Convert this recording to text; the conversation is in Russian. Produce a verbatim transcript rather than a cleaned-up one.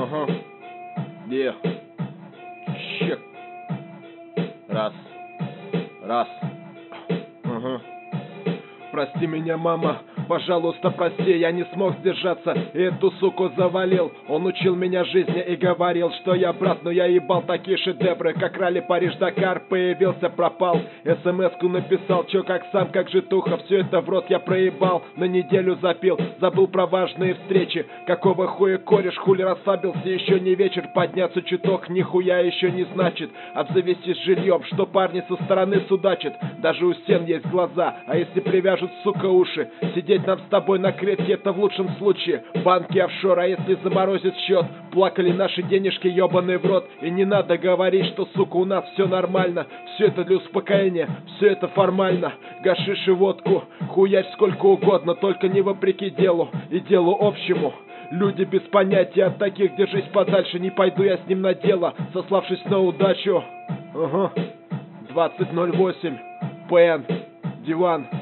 Ага. Е. Чек. Раз. Раз. Ага. Прости меня, мама, пожалуйста, прости, я не смог сдержаться и эту суку завалил. Он учил меня жизни и говорил, что я брат, но я ебал такие шедевры, как ралли Париж-Дакар. Появился, пропал, смс-ку написал, чё как сам, как житуха, все это в рот я проебал. На неделю запил, забыл про важные встречи. Какого хуя кореш, хули расслабился, еще не вечер, подняться чуток нихуя еще не значит. Обзавестись жильем, что парни со стороны судачат, даже у стен есть глаза, а если привяжут, сука, уши. Сидеть нам с тобой на клетке, это в лучшем случае. Банки офшор, а если заморозит счет? Плакали наши денежки, ебаный в рот. И не надо говорить, что, сука, у нас все нормально. Все это для успокоения, все это формально. Гашиш и водку, хуярь сколько угодно, только не вопреки делу и делу общему. Люди без понятия, от таких держись подальше. Не пойду я с ним на дело, сославшись на удачу. Ага. двадцать ноль восемь. ПН. Диван.